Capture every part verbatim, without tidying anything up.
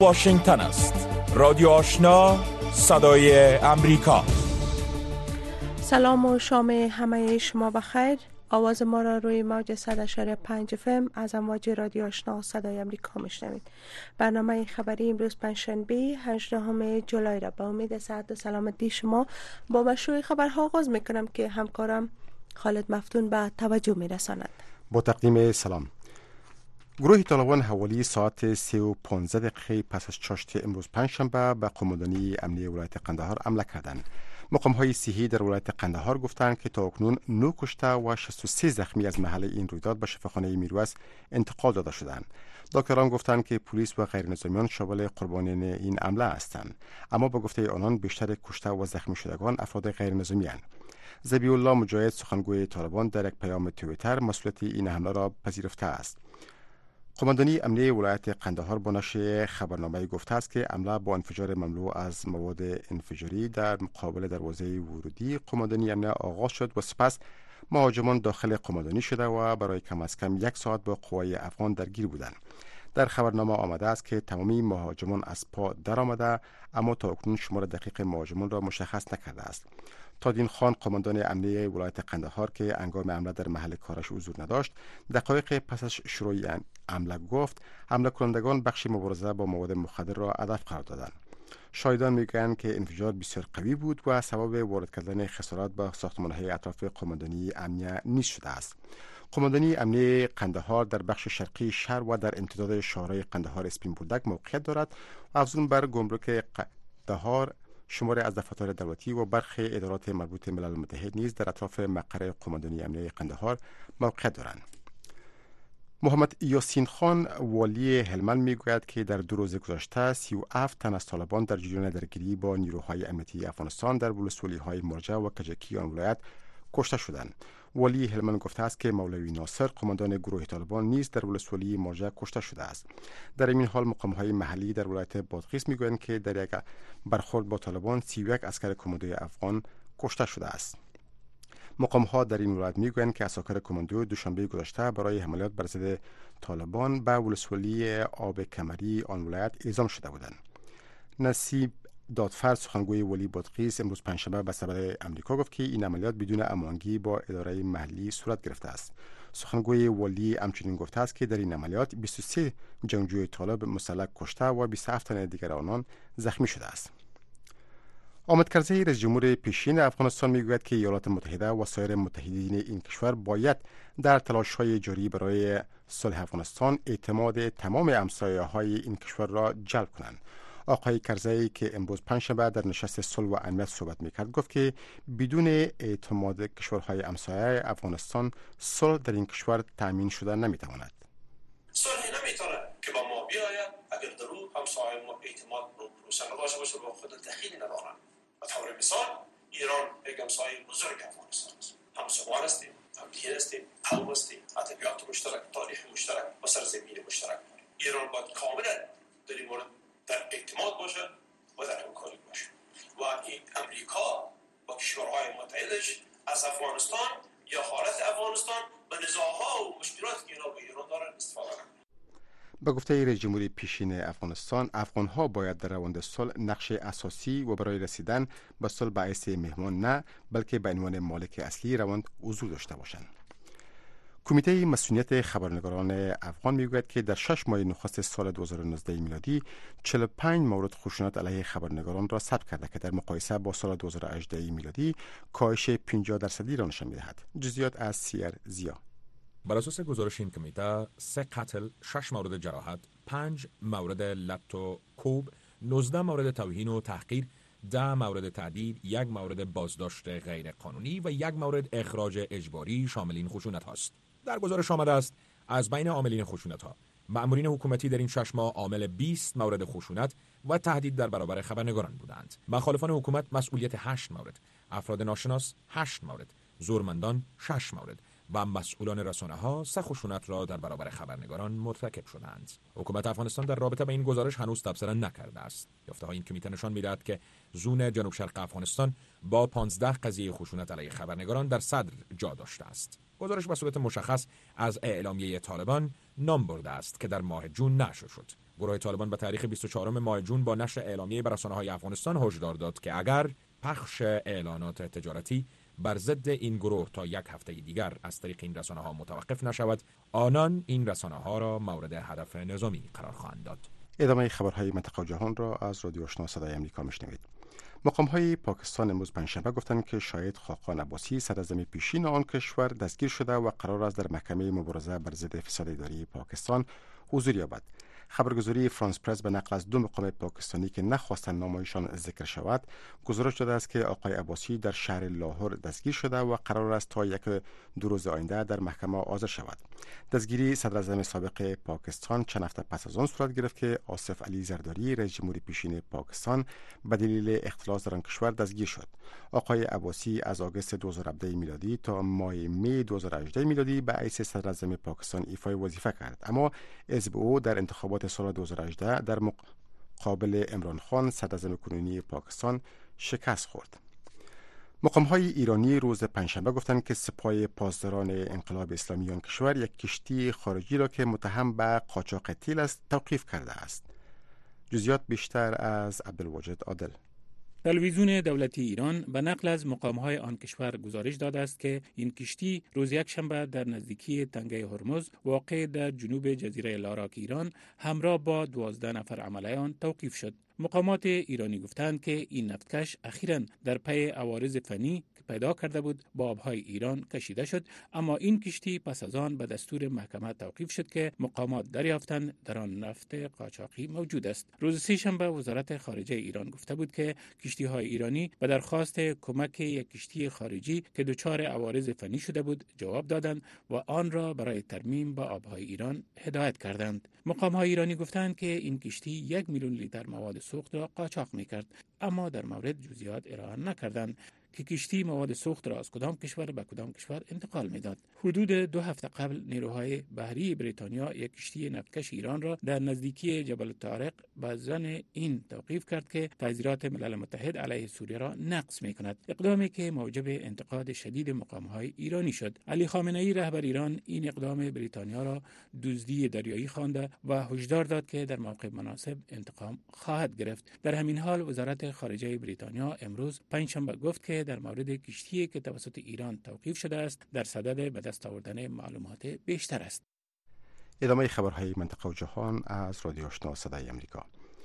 واشنگتن است. رادیو آشنا، صدای امریکا. سلام و شام همه شما بخیر. آواز ما را روی موج صد و شش و پنج اف ام از امواج رادیو آشنا صدای امریکا میشنوید. برنامه خبری امروز پنجشنبه هجدهم جولای را با امید صحت و سلامتی شما با مشروع خبرها آغاز میکنم که همکارم خالد مفتون به توجه میرساند. با تقدیم سلام. گروه طالبان حوالی ساعت سه و پانزده دقیقه پس از چاشت امروز پنجشنبه به قماندانی امنیه ولایت قندهار حمله کردند. مقام های صحی در ولایت قندهار گفتند که تا اکنون نه کشته و شصت و سه زخمی از محل این رویداد به شفاخانه میرویس انتقال داده شدند. دکتران گفتند که پلیس و غیر نظامیان شامل قربانیان این حمله هستند، اما با گفته آنان بیشتر کشته و زخمی شدگان افراد غیر نظامی اند. ذبیح الله مجاهد سخنگوی طالبان در یک پیام توییتر مسئولیت این حمله را پذیرفته است. قماندانی امنیه ولایت قندهار با نشر خبرنامه گفته است که حمله با انفجار مملو از مواد انفجاری در مقابل دروازه ورودی قماندانی امنیه آغاز شد و سپس مهاجمان داخل قماندانی شده و برای کم از کم یک ساعت با قوای افغان درگیر بودند. در خبرنامه آمده است که تمامی مهاجمان از پا در آمده، اما تا اکنون شمار دقیق مهاجمان را مشخص نکرده است. تادین خان قماندان امنیه ولایت قندهار که هنگام حمله در محل کارش حضور نداشت، دقایق پس از شروع حمله گفت حمله کنندگان بخش مبارزه با مواد مخدر را هدف قرار دادند. شاهدان میگویند که انفجار بسیار قوی بود و سبب وارد کردن خسارات به ساختمان‌های اطراف قماندانی امنیه نیز شده است. قماندانی امنیه قندهار در بخش شرقی شهر و در امتداد شهرهای قندهار اسپین بولدک موقعیت دارد و افزون بر گمرک قندهار شمار از دفاتر دولتی و برخی ادارات مربوط ملل متحد نیز در اطراف مقر قماندانی امنیه قندهار موقعیت دارند. محمد یاسین خان والی هلمند میگوید که در دو روز گذشته سی و هفت تن از طالبان در جریان درگیری با نیروهای امنیتی افغانستان در ولسوالی‌های مرجع و کجکی آن ولایت کشته شدند. والی هلمند گفته است که مولوی ناصر قماندان گروه طالبان نیز در ولسوالی مرجع کشته شده است. در این حال مقام‌های محلی در ولایت بادغیس میگویند که در یک برخورد با طالبان سی و یک عسکر کماندوی افغان کشته شده است. مقام‌ها در این ولایت میگویند که عساکر کماندو دوشنبه گذشته برای حملات بر ضد طالبان به ولسوالی آب کمری آن ولایت اعزام شده بودند. نصیب دادفر سخنگوی ولی بادغیس امروز پنجشنبه به صدای امریکا گفت که این عملیات بدون هماهنگی با اداره محلی صورت گرفته است. سخنگوی ولی همچنین گفته است که در این عملیات بیست و سه جنگجوی طالب مسلح کشته و بیست و هفت تن دیگر آنان زخمی شده است. آمد کرزی رئیس جمهور پیشین افغانستان میگوید که ایالات متحده و سایر متحدین این کشور باید در تلاش‌های جاری برای صلح افغانستان اعتماد تمام همسایه‌های این کشور را جلب کنند. آقای کرزی که امروز پنجشنبه در نشست صلح و امنیت صحبت میکرد گفت که بدون اعتماد کشورهای همسایه افغانستان صلح در این کشور تامین شده نمیتواند. صلح نمیتونه که با ما بیاید اگر در اون همسایه ما اعتماد رو پروسه نداشته باشه با خود دخیلی ندارن. به طور مثال ایران یک همسایه بزرگ افغانستان است. هم زبان هستیم، هم دین هستیم، قوم هستیم، ادبیات مشترک، تاریخ مشترک و سرزمین مشترک داریم. ایران باید کاملا در این مورد در اعتماد باشه و در همکاری باشه و این امریکا با کشورهای متحدش از افغانستان یا حالت افغانستان و نزاعها و مشکلاتی که اینا به ایران دارن استفاده کنند. به گفته رئیس جمهور پیشین افغانستان، افغان‌ها باید در روند صلح نقش اساسی و برای رسیدن به صلح به حیث مهمان نه بلکه به عنوان مالک اصلی روند حضور داشته باشند. کمیته مسئولیت خبرنگاران افغان میگوید که در شش ماه نخست سال دو هزار و نوزده میلادی چهل و پنج مورد خشونت علیه خبرنگاران را ثبت کرده که در مقایسه با سال دو هزار و هجده میلادی کاهش پنجاه درصدی را نشان می‌دهد. جزئیات از سیر زیا. بر اساس گزارش این کمیته، سه قتل، شش مورد جراحت، پنج مورد لط و کوب، نوزده مورد توهین و تحقیر، ده مورد تعدیل، یک مورد بازداشت غیر قانونی و یک مورد اخراج اجباری شامل این خشونت هاست. در گزارش آمده است از بین عاملین خشونت ها مأمورین حکومتی در این شش ماه عامل بیست مورد خشونت و تهدید در برابر خبرنگاران بودند. مخالفان حکومت مسئولیت هشت مورد، افراد ناشناس هشت مورد، زورمندان شش مورد و مسئولان رسانه‌ها سه خشونت را در برابر خبرنگاران مرتکب شدند. حکومت افغانستان در رابطه با این گزارش هنوز تبصره نکرده است. یافته‌های این کمیته نشان می‌دهد که زون جنوب شرق افغانستان با پانزده قضیه خشونت علیه خبرنگاران در صدر جا داشته است. گزارش به صورت مشخص از اعلامیه طالبان نام برده است که در ماه جون نشر شد. گروه طالبان به تاریخ بیست و چهارم ماه جون با نشر اعلامیه بر رسانه‌های افغانستان هشدار داد که اگر پخش اعلانات تجارتی بر ضد این گروه تا یک هفته دیگر از طریق این رسانه‌ها متوقف نشود، آنان این رسانه‌ها را مورد هدف نظامی قرار خواهند داد. ادامه خبرهای منطقه و جهان را از رادیو آشنا صدای آمریکا میشنوید. مقام‌های پاکستان امروز پنجشنبه گفتند که شاهد خاقان عباسی صدراعظم پیشین آن کشور دستگیر شده و قرار است در محکمه مبارزه بر ضد فساد اداری پاکستان حضور یابد. خبرگزاری فرانس پرس به نقل از دو مقام پاکستانی که نخواستند نامشان ذکر شود گزارش داده است که آقای عباسی در شهر لاهور دستگیر شده و قرار است تا یک دو روز آینده در محکمه حاضر شود. دستگیری صدراعظم سابق پاکستان چند هفته پس از آن صورت گرفت که آصف علی زرداری رئیس جمهوری پیشین پاکستان به دلیل اختلاس در آن کشور دستگیر شد. آقای عباسی از آگوست دو هزار و هفده میلادی تا ماه می دو هزار و هجده میلادی به حیث صدراعظم پاکستان ایفای وظیفه کرد، اما حزب او در انتخابات سال دو هزار و هجده در مقابل عمران خان صدراعظم کنونی پاکستان شکست خورد. مقام‌های ایرانی روز پنجشنبه گفتند که سپاه پاسداران انقلاب اسلامی آن کشور یک کشتی خارجی را که متهم به قاچاق تیل است توقیف کرده است. جزئیات بیشتر از عبدالواجد عادل. تلویزیون دولتی ایران به نقل از مقام‌های آن کشور گزارش داده است که این کشتی روز یکشنبه در نزدیکی تنگه هرمز واقع در جنوب جزیره لاراک ایران همراه با دوازده نفر عمله آن توقیف شد. مقامات ایرانی گفتند که این نفتکش اخیراً در پی عوارض فنی که پیدا کرده بود با آبهای ایران کشیده شد، اما این کشتی پس از آن به دستور محکمه توقیف شد که مقامات دریافتند در آن نفت قاچاقی موجود است. روز سه‌شنبه وزارت خارجه ایران گفته بود که کشتی‌های ایرانی به درخواست کمک یک کشتی خارجی که دچار عوارض فنی شده بود جواب دادند و آن را برای ترمیم به آبهای ایران هدایت کردند. مقام‌های ایرانی گفتند که این کشتی یک میلیون لیتر مواد سوخت را قاچاق می‌کرد، اما در مورد جزئیات ارائه نکردند که کشتی مواد سوخت را از کدام کشور به کدام کشور انتقال می‌داد. حدود دو هفته قبل نیروهای بحری بریتانیا یک کشتی نفتکش ایران را در نزدیکی جبل طارق به زن این توقیف کرد که تعزیرات ملل متحد علیه سوریه را نقض می‌کند، اقدامی که موجب انتقاد شدید مقام‌های ایرانی شد. علی خامنه‌ای رهبر ایران این اقدام بریتانیا را دزدی دریایی خوانده و هشدار داد که در موقع مناسب انتقام خواهد گرفت. در همین حال وزارت خارجه بریتانیا امروز پنجشنبه گفت که در مورد کشتی که توسط ایران توقیف شده است در صدد به دست آوردن معلومات بیشتر است. ادامه خبرهای منطقه و جهان از رادیو آشنا صدای آمریکا.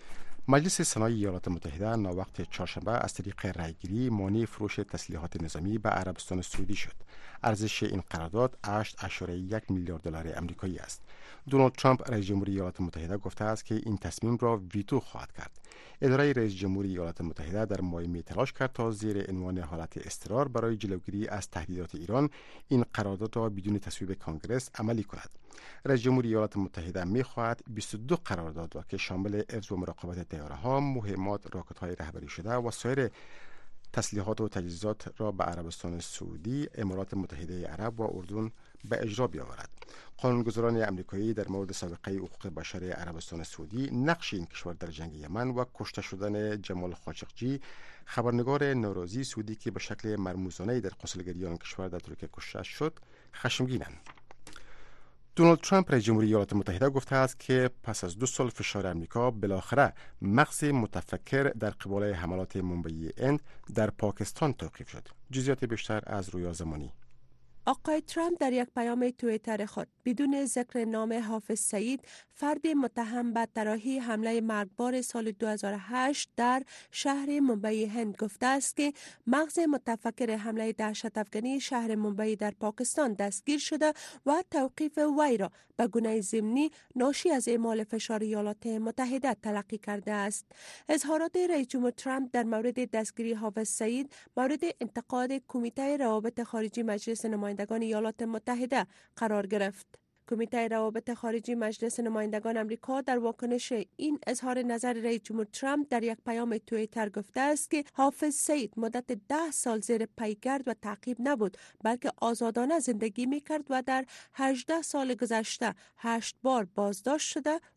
مجلس سنای ایالات متحده ناوقت چهارشنبه از طریق رأیگیری مانع فروش تسلیحات نظامی به عربستان سعودی شد. ارزش این قرارداد هشت اشاره یک میلیارد دلار آمریکایی است. دونالد ترامپ رئیس جمهوری ایالات متحده گفته است که این تصمیم را ویتو خواهد کرد. اداره رئیس جمهوری ایالات متحده در ماه می تلاش کرد تا زیر عنوان حالت اضطرار برای جلوگیری از تهدیدات ایران این قرارداد را بدون تصویب کنگره عملی کند. رئیس جمهوری ایالات متحده می خواهد بیست و دو قرارداد را که شامل حفظ و مراقبت طیاره‌ها، مهمات، راکت‌های رهبری شده و سایر تسلیحات و تجهیزات را به عربستان سعودی، امارات متحده عرب و اردن به اجرا بیاورد. قانونگذاران امریکایی در مورد سابقه حقوق بشر عربستان سعودی، نقش این کشور در جنگ یمن و کشته شدن جمال خاشقجی، خبرنگار ناراضی سعودی که به شکل مرموزانه در غسلگری آن کشور در ترکیه کشته شد، خشمگینند. دونالد ترامپ رئیس جمهوری ایالات متحده گفته است که پس از دو سال فشار امریکا بالاخره مغز متفکر در قبال حملات منبعی هند در پاکستان توقیف شد. جزئیات بیشتر از رویا زمانی. آقای ترامپ در یک پیام توییتر خود بدون ذکر نام حافظ سعید، فرد متهم به طراحی حمله مرگبار سال دو هزار و هشت در شهر منبعی هند گفته است که مغز متفکر حمله دهشت افغانی شهر منبعی در پاکستان دستگیر شده و توقیف وی را به گونه ضمنی ناشی از اعمال فشار ایالات متحده تلقی کرده است. اظهارات رئیس جمهور ترامپ در مورد دستگیری حافظ سعید مورد انتقاد کمیته روابط خارجی مجلس نمایندگان ایالات متحده قرار گرفت. کمیته روابط خارجی مجلس نمایندگان آمریکا در واکنش این اظهار نظر رئیس جمهور ترامپ در یک پیام توییتر گفته است که حافظ سعید مدت ده سال زیر پیگرد و تعقیب نبود، بلکه آزادانه زندگی می‌کرد و در هجده سال گذشته هشت بار بازداشت شده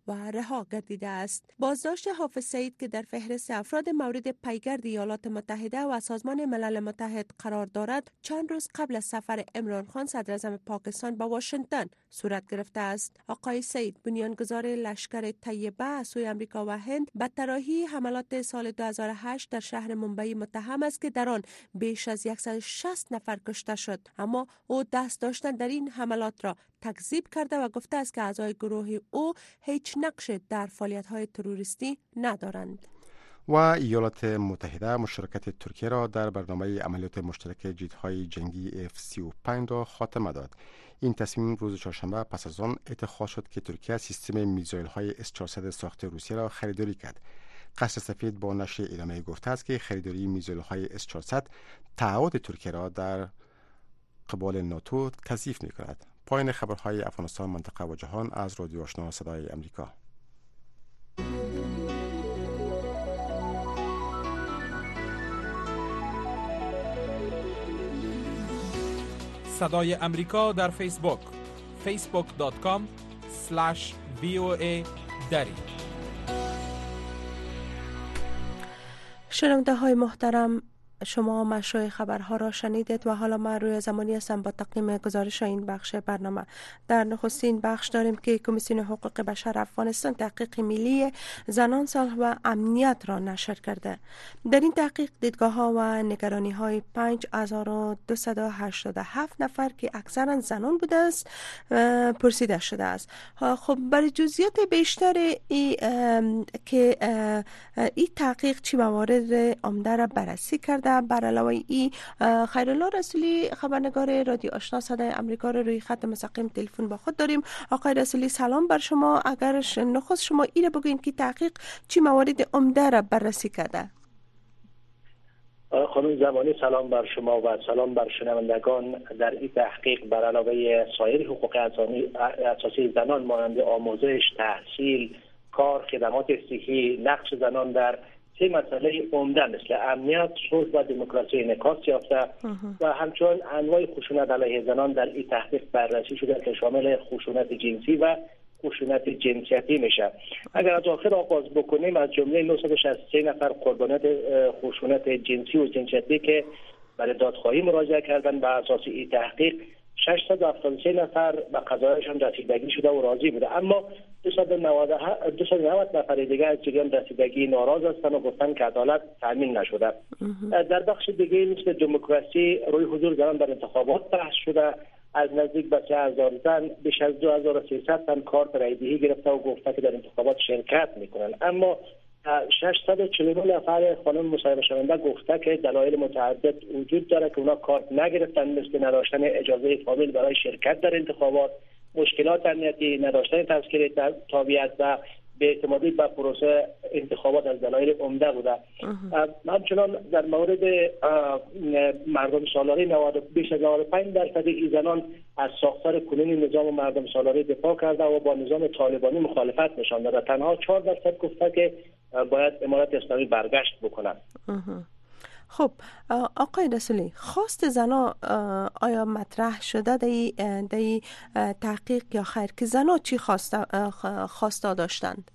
و رها گردیده است. بازداشت حافظ سعید که در فهرست افراد مورد پیگرد ایالات متحده و سازمان ملل متحد قرار دارد، چند روز قبل از سفر عمران خان صدر اعظم پاکستان به واشنگتن صورت گرفته است. آقای سعید بنیانگذار لشکر طیبه از سوی امریکا و هند به طراحی حملات سال دو هزار و هشت در شهر ممبئی متهم است که در آن بیش از صد و شصت نفر کشته شد، اما او دست داشتن در این حملات را تکذیب کرده و گفته است که اعضای گروه او هیچ نقش در فعالیت‌های تروریستی ندارند. و ایالات متحده مشارکت ترکیه را در برنامه عملیات مشترک جت‌های جنگی اف سی و پنج را خاتمه داد. این تصمیم روز چهارشنبه پس از آن اتخاذ شد که ترکیه سیستم میزایل‌های اس چهارصد ساخت روسیه را خریداری کرد. قصر سفید با نشر اعلامیه گفته است که خریداری میزایل‌های اس چهارصد تعهد ترکیه را در قبال ناتو تضعیف می‌کند. پایان خبرهای افغانستان، منطقه و جهان از رادیو آشنا صدای امریکا. صدای امریکا در فیسبوک فیسبوک دات کام اسلش وی او ای دری. شنونده های محترم، شما مشروع خبرها را شنیدید و حالا من روی زمانی هستم با تقدیم گزارش این بخش برنامه. در نخستین بخش داریم که کمیسیون حقوق بشر افغانستان تحقیق ملی زنان، صلح و امنیت را نشر کرده. در این تحقیق دیدگاه ها و نگرانی های پنج هزار و دویست و هشتاد و هفت نفر که اکثرا زنان بوده است پرسیده شده است. خب برای جزئیات بیشتر ای که این تحقیق چی موارد عمده را بررسی کرده، بر علاوه ای خیرالله رسولی خبرنگار رادیو آشنا صدای امریکا رو روی خط مستقیم تلفن با خود داریم. آقای رسولی سلام بر شما. اگر نخست شما ایره بگوین که تحقیق چی موارد عمده را بررسی کرده؟ خانم زمانی سلام بر شما و سلام بر شنوندگان. در این تحقیق بر علاوه سایر حقوق اساسی زنان مانند آموزش، تحصیل، کار، خدمات صحی، نقش زنان در سه مسئله عمده مثل امنیت، صلح و دموکراسی انعکاس یافته و همچنین انواع خشونت علیه زنان در این تحقیق بررسی شده که شامل خشونت جنسی و خشونت جنسیتی میشه. اگر از آخر آغاز بکنیم، از جمله نهصد و شصت و سه نفر قربانیت خشونت جنسی و جنسیتی که برای دادخواهی مراجعه کردن بر اساس این تحقیق، ششصد و هفتاد و سه نفر به قضایشان رسیدگی شده و راضی بوده، اما دویست و نود نفر دیگه از جریان رسیدگی ناراض هستند و گفتن که عدالت تامین نشده. در بخش دیگه مثل دموکراسی، روی حضور زنان در انتخابات بحث شده. از نزدیک به سه هزار زن بیش از دو هزار و سیصد تن کارت رایدهی گرفته و گفته که در انتخابات شرکت میکنن، اما ششصد و چهل و نه نفر خانم مصاحبه شونده گفته که دلایل متعدد وجود داره که اونا کارت نگرفتن، مثل نداشتن اجازه کامل برای شرکت در انتخابات، مشکلات امنیتی، نداشتن تذکره تابعیت و بی‌اعتمادی به پروسه انتخابات از دلایل عمده بوده. همچنان در مورد مردم سالاری بیش از نود و پنج درصد این زنان از ساختار کنونی نظام مردم سالاری دفاع کرده و با نظام طالبانی مخالفت نشان داده. تنها چهار درصد گفته که باید امارت اسلامی برگشت بکنه. خب آقای رسولی، خواست زنا آیا مطرح شده در این تحقیق یا خیر که زنا چی خواستا داشتند؟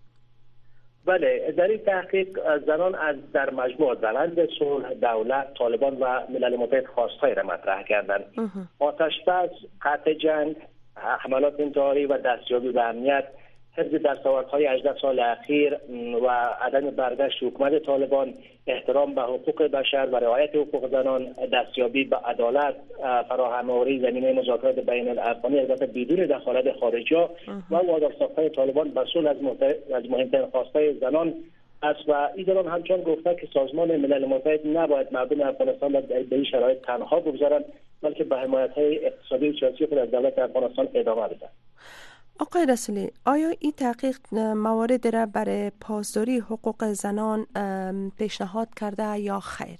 بله، در این تحقیق زنان از در مجموع زنند صلح، دولت، طالبان و ملل متحد خواستهایی را مطرح کردند. آتش بس، قطع جنگ، حملات انتحاری و دستیابی به امنیت، حفظ دستاوردهای هجده سال اخیر و عدم برگشت حکومت طالبان، احترام به حقوق بشر و رعایت حقوق زنان، دستیابی به عدالت، فراهم‌آوری زمینه مذاکرات بین الافغانی البته بدون دخالت خارجی و وادار ساختن طالبان به صلح از, از مهمترین خواستهای زنان است. و این زنان همچنان گفته که سازمان ملل متحد نباید مردم افغانستان را به این شرایط تنها بگذارند، بلکه به حمایت‌های اقتصادی و سیاسی خود از دولت افغانستان ادامه بدهند. آقای رسولی، آیا این تحقیق موارد را برای پاسداری حقوق زنان پیشنهاد کرده یا خیر؟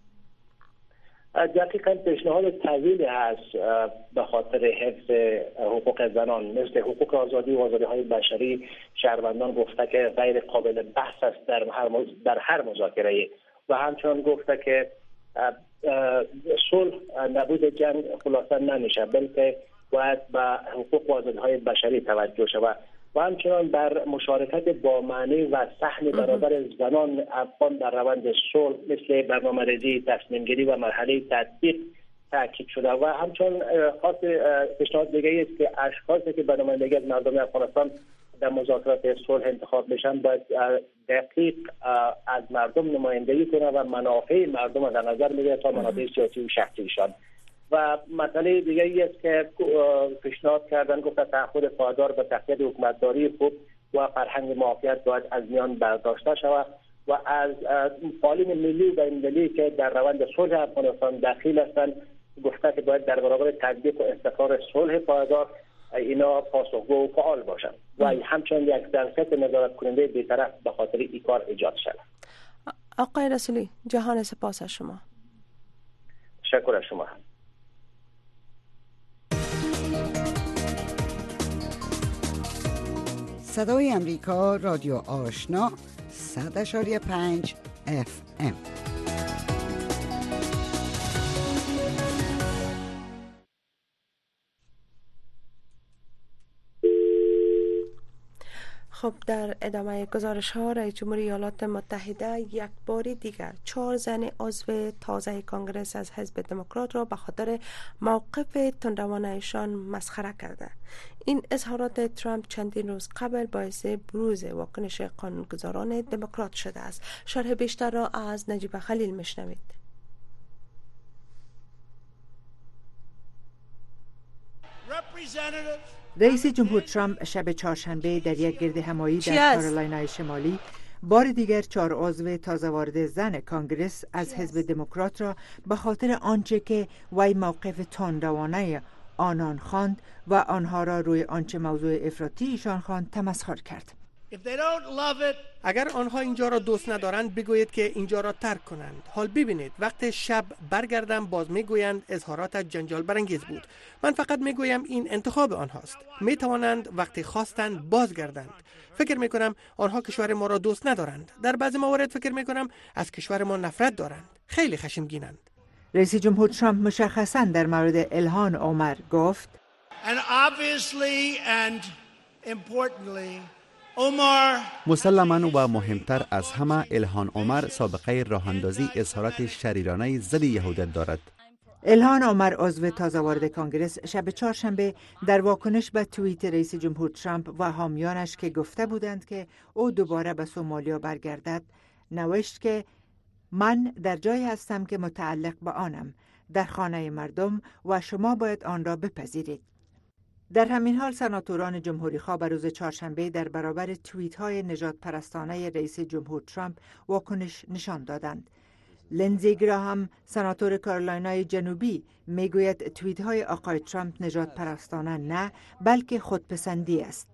دقیقاً پیشنهاد طویلی هست به خاطر حفظ حقوق زنان، مثل حقوق آزادی و آزادی‌های بشری. شهروندان گفته که غیر قابل بحث است در هر در هر مذاکره و همچنان گفته که صلح نبود جنگ خلاصه نمیشه، بلکه باید به حقوق و آزادی‌های بشری توجه شود. و همچنان بر مشارکت با معنی و سهم برابر زنان افغان در روند صلح مثل برنامه‌ریزی، تصمیم‌گیری و مرحله تطبیق تاکید شده و همچنان خاص پیشنهاد دیگری است که اشخاصی که به نمایندگی از مردم افغانستان در مذاکرات صلح انتخاب بشن باید دقیق از مردم نمایندگی کنه و منافع مردم را در نظر بگیره تا منافع سیاسی و شخصیشان. و مسئله دیگری است که پیشنهاد کردن، گفت تعهد پایدار به تقویت حکومتداری خوب و فرهنگ معافیت باید از میان برداشته شود و از فعالین ملی و بین‌المللی که در روند صلح افغانستان دخیل هستند گفته که باید در برابر تطبیق و استقرار صلح پایدار اینا پاسخگو و فعال باشند و همچنین یک درصد نظارت کننده بی‌طرف به خاطر این کار ایجاد شود. آقای رسولی، جهان سپاس از شما. تشکر از شما. صدای امریکا، رادیو آشنا، صد اشاری پنج اف ام. خب در ادامه گزارش ها رئیس جمهوری ایالات متحده یک بار دیگر چهار زن عضو تازه کانگرس از حزب دموکرات را به خاطر موقف تندروانه‌شان مسخره کرده. این اظهارات ترامپ چندین روز قبل باعث بروز واکنش قانونگذاران دموکرات شده است. شرح بیشتر را از نجیب خلیل میشنوید. رئیس جمهور ترامپ شب چهارشنبه در یک گرد همایی در کارولینای شمالی بار دیگر چهار عضو تازه وارد زن کانگرس از حزب دموکرات را به خاطر آنچه که وی موقف تندروانه آنان خواند و آنها را روی آنچه موضوع افراطی ایشان خواند تمسخر کرد. اگر آنها اینجا را دوست ندارند بگویید که اینجا را ترک کنند. حال ببینید وقت شب برگردم باز میگویند اظهارات جنجال برانگیز بود. من فقط میگویم این انتخاب آنهاست. میتوانند وقتی خواستند بازگردند. فکر میکنم آنها کشور ما را دوست ندارند. در بعضی موارد فکر میکنم از کشور ما نفرت دارند. خیلی خشمگینند. رئیس جمهور ترامپ مشخصاً در مورد الهان عمر گفت And obviously and importantly عمر مسلماً و مهمتر از همه الهان عمر سابقه راهاندازی اظهارات شریرانه ضد یهودیت دارد. الهان عمر عضو تازه وارد کانگرس شب چهارشنبه در واکنش به توییت رئیس جمهور ترامپ و حامیانش که گفته بودند که او دوباره به سومالیا برگردد نوشت که من در جایی هستم که متعلق به آنم، در خانه مردم و شما باید آن را بپذیرید. در همین حال سناتوران جمهوری خواه روز چهارشنبه در برابر توییت های نژاد پرستانه رئیس جمهور ترامپ واکنش نشان دادند. لنزی گراهام سناتور کارولینای جنوبی میگوید توییت های آقای ترامپ نژاد پرستانه نه بلکه خودپسندی است.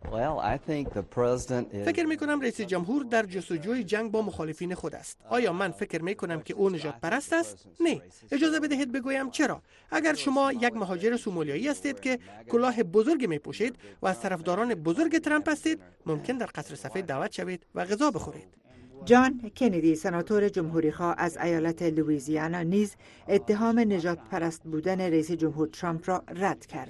فکر می کنم رئیس جمهور در جستجوی جنگ با مخالفین خود است. آیا من فکر می کنم که او نژاد پرست است؟ نه. اجازه بدهید بگویم چرا. اگر شما یک مهاجر سومالیایی هستید که کلاه بزرگ می پوشید و از طرفداران بزرگ ترامپ هستید، ممکن در قصر سفید دعوت شوید و غذا بخورید. جان کندی سناتور جمهوری خواه از ایالت لوئیزیانا نیز اتهام نژاد پرست بودن رئیس جمهور ترامپ را رد کرد.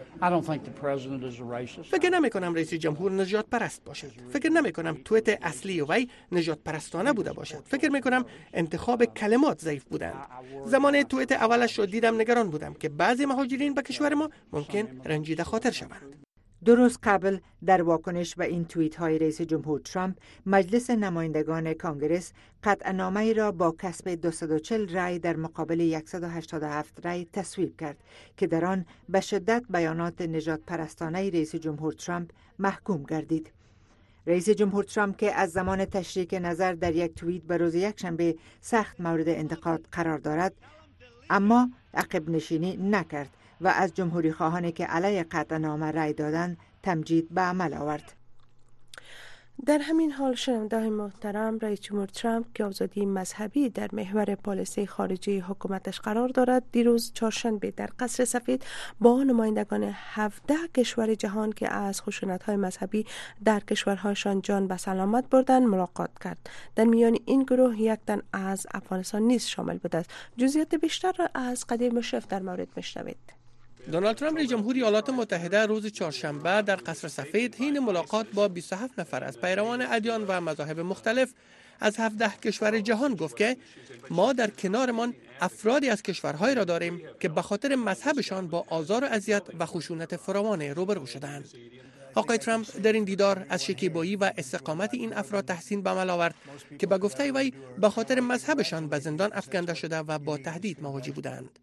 فکر نمی کنم رئیس جمهور نژاد پرست باشد. فکر نمی کنم توییت اصلی وی نژاد پرستانه بوده باشد. فکر می کنم انتخاب کلمات ضعیف بودند. زمان توییت اولش را دیدم نگران بودم که بعضی مهاجرین به کشور ما ممکن رنجیده خاطر شوند. دو روز قبل در واکنش به این توییت های رئیس جمهور ترامپ مجلس نمایندگان کانگرس قطعنامه‌ای را با کسب دویست و چهل رای در مقابل صد و هشتاد و هفت رای تصویب کرد که در آن به شدت بیانات نژاد پرستانه رئیس جمهور ترامپ محکوم گردید. رئیس جمهور ترامپ که از زمان تشریک نظر در یک توییت به روز یکشنبه سخت مورد انتقاد قرار دارد، اما عقب نشینی نکرد و از جمهوری خواهانی که علیه قطعنامه رای دادند تمجید به عمل آورد. در همین حال شنونده‌های محترم، رئیس جمهور ترامپ که آزادی مذهبی در محور پالیسی خارجی حکومتش قرار دارد، دیروز چهارشنبه در قصر سفید با نمایندگان هفده کشور جهان که از خشونت‌های مذهبی در کشورهایشان جان به سلامت بردن ملاقات کرد. در میان این گروه یک تن از افغانستان نیز شامل بوده است. جزئیات بیشتر را از قدیر مشرف در مورد میشنوید. دونالد ترامپ رئیس جمهور ایالات متحده روز چهارشنبه در قصر سفید حین ملاقات با بیست و هفت نفر از پیروان ادیان و مذاهب مختلف از هفده کشور جهان گفت که ما در کنارمان افرادی از کشورهایی را داریم که به خاطر مذهبشان با آزار و اذیت و خشونت فراوان روبرو شدند. آقای ترامپ در این دیدار از شکیبایی و استقامت این افراد تحسین به عمل آورد که به گفته وی به خاطر مذهبشان به زندان افکنده شده و با تهدید مواجه بودند.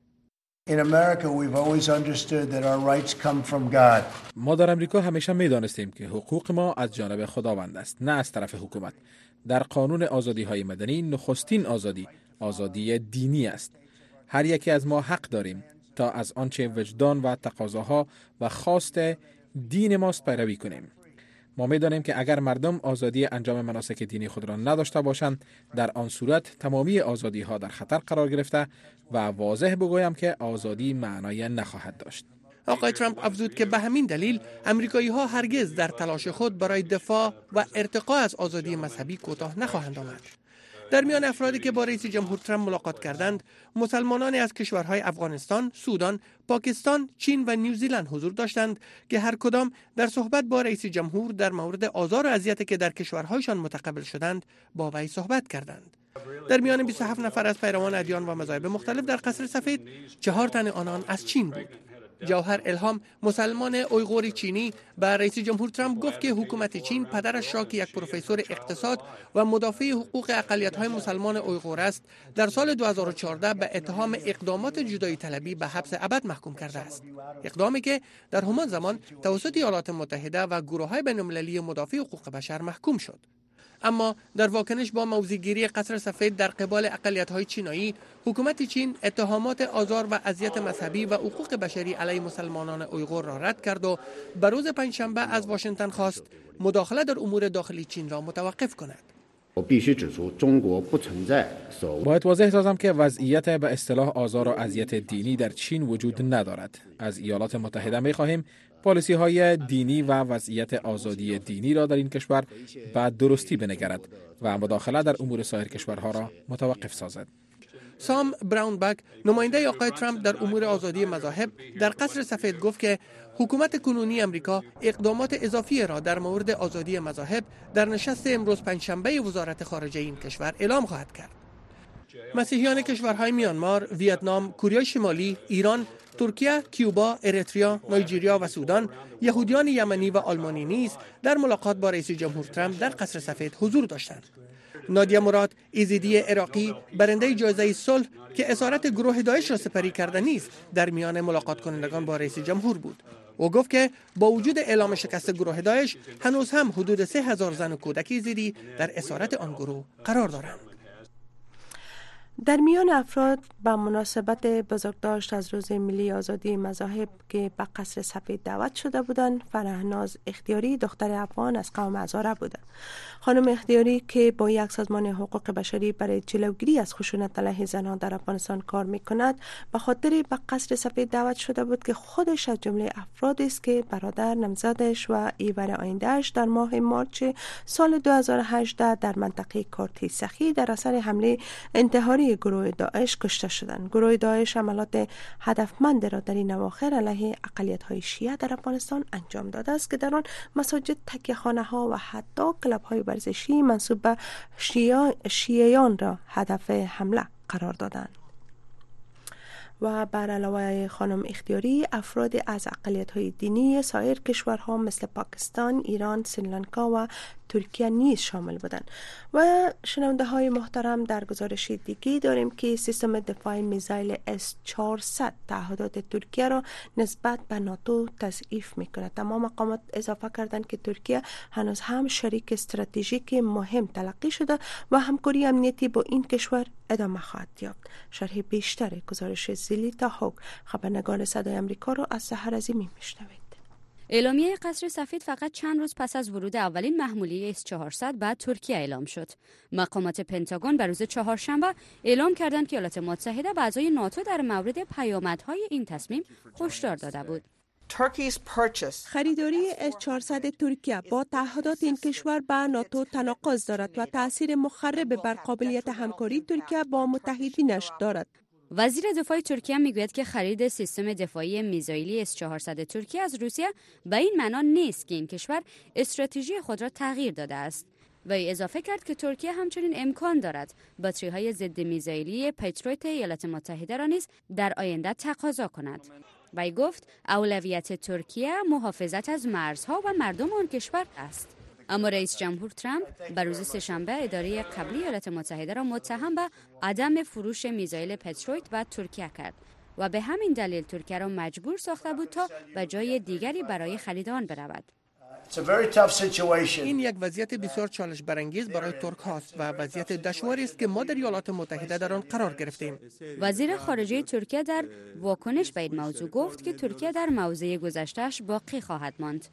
ما در امریکا همیشه می دانستیم که حقوق ما از جانب خداوند است، نه از طرف حکومت. در قانون آزادی های مدنی نخستین آزادی آزادی دینی است. هر یکی از ما حق داریم تا از آنچه وجدان و تقاضاها و خواست دین ماست پیروی کنیم. ما می دانیم که اگر مردم آزادی انجام مناسک دینی خود را نداشته باشند، در آن صورت تمامی آزادی ها در خطر قرار گرفته و واضح بگویم که آزادی معنای نخواهد داشت. آقای ترامپ افزود که به همین دلیل امریکایی ها هرگز در تلاش خود برای دفاع و ارتقا از آزادی مذهبی کوتاه نخواهند آمد. در میان افرادی که با رئیس جمهور ترامپ ملاقات کردند، مسلمانانی از کشورهای افغانستان، سودان، پاکستان، چین و نیوزیلند حضور داشتند که هر کدام در صحبت با رئیس جمهور در مورد آزار و اذیتی که در کشورهایشان متقبل شدند با وی صحبت کردند. در میان بیست و هفت نفر از پیروان ادیان و مذاهب مختلف در قصر سفید، چهار تن آنان از چین بود. جوهر الهام، مسلمان اویغوری چینی، به رئیس جمهور ترامپ گفت که حکومت چین پدرش را که یک پروفسور اقتصاد و مدافع حقوق اقلیت‌های مسلمان اویغور است، در سال دو هزار و چهارده به اتهام اقدامات جدایی طلبی به حبس ابد محکوم کرده است. اقدامی که در همان زمان توسط ایالات متحده و گروه‌های بین‌المللی مدافع حقوق بشر محکوم شد. اما در واکنش با موضع‌گیری قصر سفید در قبال اقلیت‌های چینایی، حکومت چین اتهامات آزار و اذیت مذهبی و حقوق بشری علیه مسلمانان اویغور را رد کرد و به روز پنجشنبه از واشنگتن خواست مداخله در امور داخلی چین را متوقف کند. باید واضح سازم که وضعیت به اصطلاح آزار و اذیت دینی در چین وجود ندارد. از ایالات متحده می خواهیم پالیسی های دینی و وضعیت آزادی دینی را در این کشور به درستی بنگرد و مداخله در امور سایر کشورها را متوقف سازد. سام براونبک، نماینده آقای ترامپ در امور آزادی مذاهب، در قصر سفید گفت که حکومت کنونی امریکا اقدامات اضافی را در مورد آزادی مذاهب در نشست امروز پنجشنبه وزارت خارجه این کشور اعلام خواهد کرد. مسیحیان کشورهای میانمار، ویتنام، کره شمالی، ایران، ترکیه، کیوبا، اریتریا، نایجریا و سودان، یهودیان یمنی و آلمانی نیز در ملاقات با رئیس جمهور ترامپ در قصر سفید حضور داشتند. نادیا مراد، ایزیدی عراقی، برنده جایزه صلح که اسارت گروه داعش را سپری کرده نیز در میان ملاقات کنندگان با رئیس جمهور بود. او گفت که با وجود اعلام شکست گروه داعش، هنوز هم حدود سه هزار زن و کودک ایزیدی در اسارت آن گروه قرار دارند. در میان افراد به مناسبت بزرگداشت از روز ملی آزادی مذاهب که به قصر سفید دعوت شده بودند، فرهناز اختیاری دختر افغان از قوم هزاره بودند. خانم اختیاری که با یک سازمان حقوق بشری برای جلوگیری از خشونت علیه زنان در افغانستان کار می‌کند، به خاطر به قصر سفید دعوت شده بود که خودش از جمله افرادی است که برادر نامزدش و ایور آیندهش در ماه مارچ سال دو هزار و هجده در منطقه کارتی سخی در اثر حمله انتحاری گروه داعش کشته شدند. گروه داعش عملات هدفمند را در این اواخر علیه اقلیت‌های شیعه در افغانستان انجام داده است که در آن مساجد، تکیه‌خانه‌ها و حتی کلب‌های ورزشی منسوب به شیعیان را هدف حمله قرار دادند. و بر علاوه خانم اختیاری، افراد از اقلیت‌های دینی سایر کشورها مثل پاکستان، ایران، سریلانکا و ترکیه نیز شامل بودند. و شنونده های محترم، در گزارش دیگه داریم که سیستم دفاع میزایل اس چهارصد تعهدات ترکیه را نسبت به ناتو تضعیف میکنه. تمام مقامات اضافه کردند که ترکیه هنوز هم شریک استراتژیک مهم تلقی شده و همکاری امنیتی با این کشور ادامه خواهد یافت. شرح بیشتر گزارش زلیتا هوگ، خبرنگار صدای آمریکا، را از سحر عظیمی میشنوید. اعلامیه قصر سفید فقط چند روز پس از ورود اولین محموله اس چهارصد به ترکیه اعلام شد. مقامات پنتاگون بر روز چهارشنبه اعلام کردند که ایالات متحده به اعضای ناتو در مورد پیامدهای این تصمیم هشدار داده بود. خریداری اس چهارصد ترکیه با تعهدات این کشور به ناتو تناقض دارد و تأثیر مخرب بر قابلیت همکاری ترکیه با متحدینش دارد. وزیر دفاع ترکیه میگوید که خرید سیستم دفاعی میزایلی اس چهارصد ترکیه از روسیه به این معنا نیست که این کشور استراتژی خود را تغییر داده است. وی اضافه کرد که ترکیه همچنین امکان دارد باتری‌های ضد میزایلی پترویت ایالات متحده را نیز در آینده تقاضا کند. وی گفت اولویت ترکیه محافظت از مرزها و مردم آن کشور است. اما رئیس جمهور ترامپ بر روز سه‌شنبه اداره قبلی ایالات متحده را متهم به عدم فروش میزایل پترویت به ترکیه کرد و به همین دلیل ترکیه را مجبور ساخته بود تا به جای دیگری برای خرید آن برود. این یک وضعیت بسیار چالش برانگیز برای ترک هاست و وضعیت دشواری است که ما در ایالات متحده در آن قرار گرفتیم. وزیر خارجه ترکیه در واکنش به این موضوع گفت که ترکیه در موضع گذشته‌اش باقی خواهد ماند.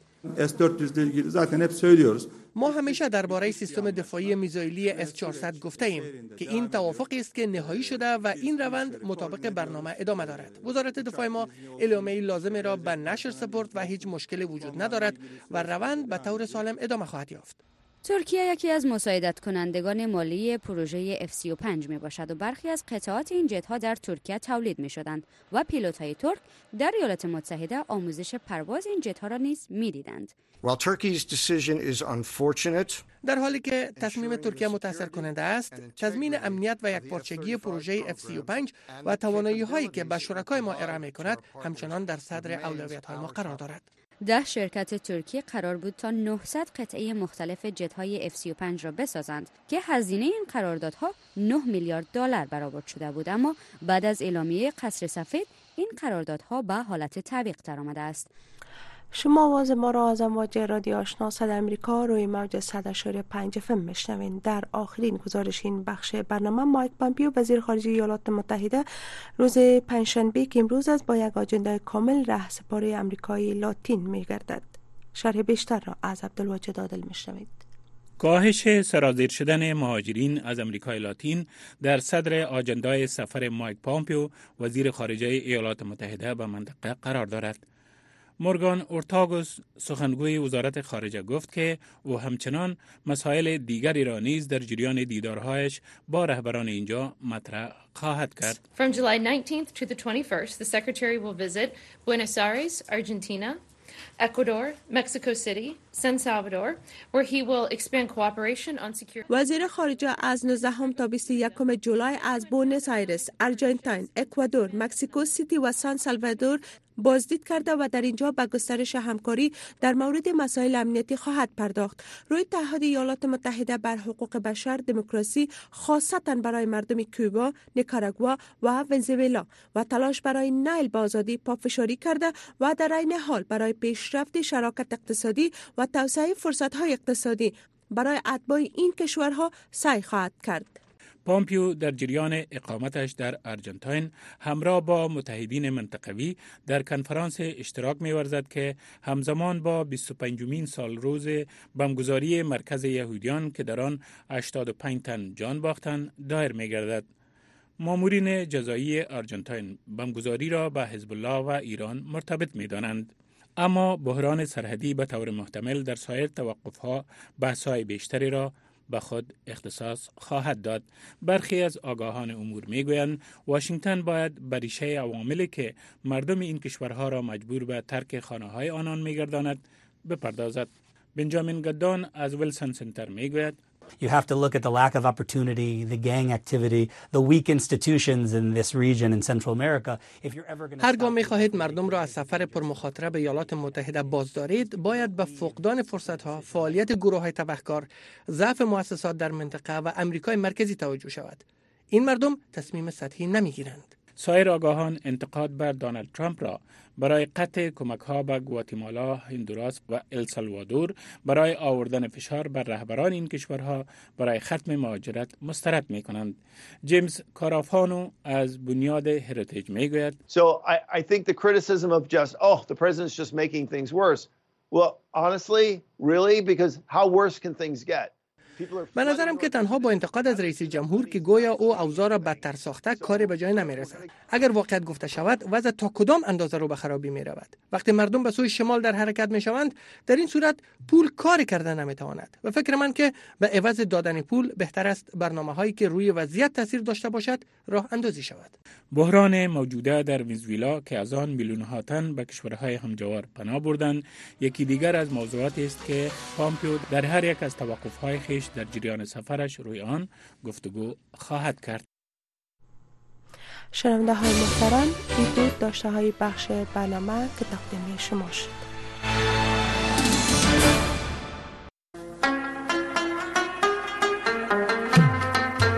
ما همیشه درباره سیستم دفاعی میزایلی اس چهارصد گفته ایم که این توافقی است که نهایی شده و این روند مطابق برنامه ادامه دارد. وزارت دفاع ما اعلامیه لازم را به نشر سپرد و هیچ مشکلی وجود ندارد و روند به طور سالم ادامه خواهد یافت. ترکیه یکی از مساعدت کنندگان مالی پروژه اف سی و پنج می باشد و برخی از قطعات این جت ها در ترکیه تولید می شدند و پیلوت های ترک در ایالات متحده آموزش پرواز این جت ها را نیز می دیدند. در حالی که تصمیم ترکیه متاثر کننده است، تضمین امنیت و یکپارچگی پروژه اف سی و پنج و توانایی هایی که به شرکای ما ارائه می کند همچنان در صدر اولویت های ما قرار دارد. ده شرکت ترکی قرار بود تا نهصد قطعه مختلف جت های اف سی و پنج را بسازند که هزینه این قراردادها نه میلیارد دلار برآورد شده بود، اما بعد از اعلامیه قصر سفید این قراردادها به حالت تعویق درآمده است. شما آواز ما را از امواج رادیو آشنا صدای امریکا روی موج صد و پنج اف ام میشنوین. در آخرین گزارش این بخش برنامه، مایک پامپیو وزیر خارجه ایالات متحده روز پنجشنبه که امروز است با یک آجنده کامل رهسپاری آمریکای لاتین میگردد. شرح بیشتر را از عبدالواجد عادل میشنوید. کاهش سرازیر شدن مهاجرین از امریکای لاتین در صدر آجندای سفر مایک پامپیو وزیر خارجه ایالات متحده به منطقه قرار دارد. مورگان اورتاگوس سخنگوی وزارت خارجه گفت که او همچنان مسائل دیگری را نیز در جریان دیدارهایش با رهبران اینجا مطرح خواهد کرد. From July nineteenth to the twenty-first, the Secretary will visit Buenos Aires, Argentina, Ecuador, Mexico City, San Salvador, where he will expand cooperation on security. وزیر خارجه از نوزدهم تا بیست و یکم جولای از بونس آیرس، آرژانتین، اکوادور، مکزیکو سیتی و سان سالوادور بازدید کرده و در اینجا به گسترش همکاری در مورد مسائل امنیتی خواهد پرداخت. روی تعهد ایالات متحده بر حقوق بشر، دموکراسی، خاصتا برای مردم کوبا، نیکاراگوا و ونزوئلا و تلاش برای نیل به آزادی پافشاری کرده و در عین حال برای پیشرفت شراکت اقتصادی و توسعه فرصت‌های اقتصادی برای اتباع این کشورها سعی خواهد کرد. پامپیو در جریان اقامتش در آرژانتین همراه با متحدین منطقوی در کنفرانس اشتراک می‌ورزد که همزمان با بیست و پنجمین سال روز بمبگذاری مرکز یهودیان که در آن هشتاد و پنج تن جان باختند دایر می‌گردد. مامورین جزایی آرژانتین بمبگذاری را به حزب الله و ایران مرتبط می‌دانند. اما بحران سرحدی به طور محتمل در سایر توقف‌ها بحث‌های بیشتری را به خود اختصاص خواهد داد. برخی از آگاهان امور میگویند واشنگتن باید به ریشه عواملی که مردم این کشورها را مجبور به ترک خانه‌های آنان می‌گرداند بپردازد. بنجامین گدان از ویلسون سنتر میگوید You have to look at the lack of opportunity, the gang activity, the weak institutions in this region in Central America. If you're ever going to هرگاه می‌خواهید مردم را از سفر پرمخاطره به ایالات متحده بازدارید، باید به فقدان فرصت‌ها، فعالیت گروه‌های تبهکار، ضعف مؤسسات در منطقه و آمریکای مرکزی توجه شود. این مردم تصمیم سطحی نمی‌گیرند. سایر آگاهان انتقاد بر دونالد ترامپ را برای قطع کمک‌ها به گواتیمالا، هندوراس و السالوادور برای آوردن فشار بر رهبران این کشورها برای ختم مهاجرت مسترد می‌کنند. جیمز کارافانو از بنیاد هریتیج میگوید So I, I think the criticism of just oh the president's just making things worse. Well, honestly, really because how worse can things get? به نظرم که تنها با انتقاد از رئیس جمهور که گویا او اوضاع را بدتر ساخته کاری به جای نمیرسد. اگر واقعیت گفته شود وضع تا کدام اندازه رو به خرابی می رود. وقتی مردم به سوی شمال در حرکت می شوند در این صورت پول کاری کرده نمی تواند و فکر من که به عوض دادن پول بهتر است برنامه هایی که روی وضعیت تاثیر داشته باشد راه اندازی شود. بحران موجوده در ونزوئلا که از آن میلیون ها تن به کشورهای همجوار پناه بردند یکی دیگر از موضوعاتی است که پامپیو در هر یک از توقف‌های خیش در جریان سفرش روی آن گفتگو خواهد کرد. شنونده های محترم، این بود داشته های بخش برنامه که تقدیم شما شد.